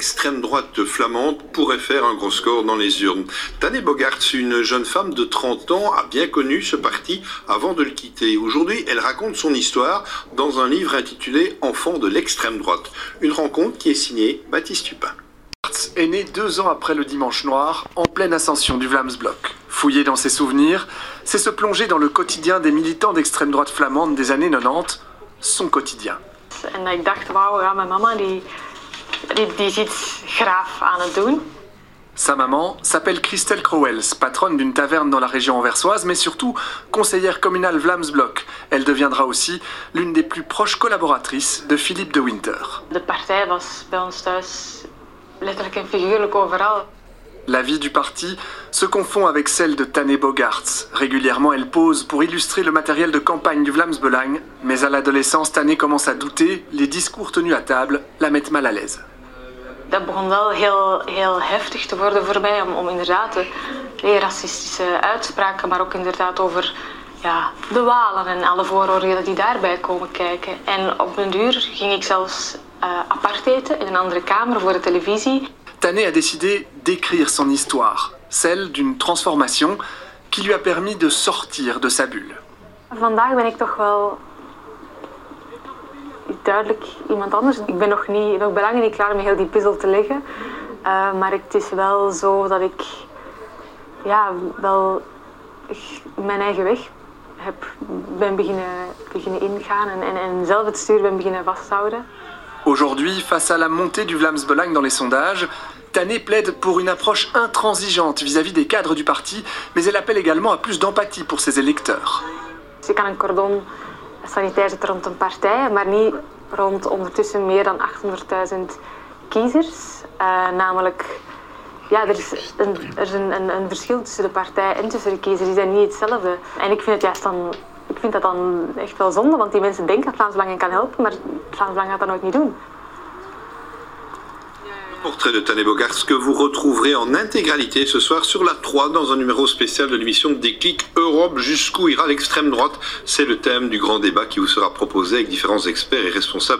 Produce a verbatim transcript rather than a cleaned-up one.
l'extrême droite flamande pourrait faire un gros score dans les urnes. Tanne Bogaerts, une jeune femme de trente ans, a bien connu ce parti avant de le quitter. Aujourd'hui, elle raconte son histoire dans un livre intitulé « Enfant de l'extrême droite ». Une rencontre qui est signée Baptiste Tupin. Est né deux ans après le Dimanche Noir, en pleine ascension du Vlaams-Blok. Fouiller dans ses souvenirs, c'est se plonger dans le quotidien des militants d'extrême droite flamande des années quatre-vingt-dix, son quotidien. En ik dacht, wauw, ja, mijn mama die, die, die is iets graaf aan het doen. Sa maman s'appelle Christelle Crowels, patronne d'une taverne dans la région anversoise, mais surtout conseillère communale Vlaams-Blok. Elle deviendra aussi l'une des plus proches collaboratrices de Philippe de Winter. De partij was bij ons thuis letterlijk en figuurlijk overal. La vie du parti se confond avec celle de Tanne Bogaerts. Régulièrement, elle pose pour illustrer le matériel de campagne du Vlaams-Belang, mais à l'adolescence, Tanne commence à douter, les discours tenus à table la mettent mal à l'aise. Dat begon wel heel, heel heftig te worden voor mij, om, om inderdaad de, de racistische uitspraken, maar ook inderdaad over ja, de Walen en alle vooroordelen die daarbij komen kijken. En op een duur ging ik zelfs uh, apart eten in een andere kamer voor de televisie. Tanne a décidé d'écrire son histoire, celle d'une transformation qui lui a permis de sortir de sa bulle. Vandaag ben ik toch wel duidelijk iemand anders. Ik ben nog, niet, nog belangen niet klaar met heel die puzzel te leggen. Uh, maar het is wel zo dat ik ja, wel mijn eigen weg heb, ben beginnen, beginnen ingaan en, en, en zelf het stuur ben beginnen vasthouden. Aujourd'hui, face à la montée du Vlaams-Belang dans les sondages, Tanne plaide pour une approche intransigeante vis-à-vis des cadres du parti, mais elle appelle également à plus d'empathie pour ses électeurs. Je kan een cordon sanitair zetten rond een partij, maar niet rond ondertussen meer dan achthonderdduizend kiezers. Uh, namelijk, ja, er is, een, er is een, een, een verschil tussen de partij en tussen de kiezers. Die zijn niet hetzelfde. En ik vind het juist dan, ik vind dat dan echt wel zonde, want die mensen denken dat Vlaams Belang hen kan helpen, maar Vlaams Belang gaat dat nooit niet doen. Portrait de Tanne Bogaerts que vous retrouverez en intégralité ce soir sur la trois dans un numéro spécial de l'émission Déclic Europe. Jusqu'où ira l'extrême droite? C'est le thème du grand débat qui vous sera proposé avec différents experts et responsables